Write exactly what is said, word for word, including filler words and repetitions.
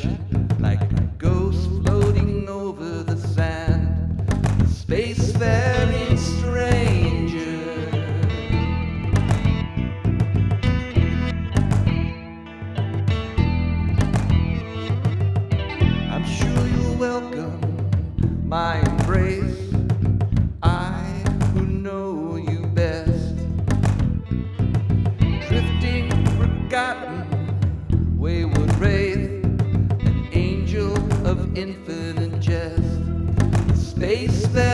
introduction, like a ghost floating over the sand, a spacefaring stranger. I'm sure you'll welcome my embrace, I who know you best, drifting, forgotten, wayward wraith, an angel of infinite jest, space that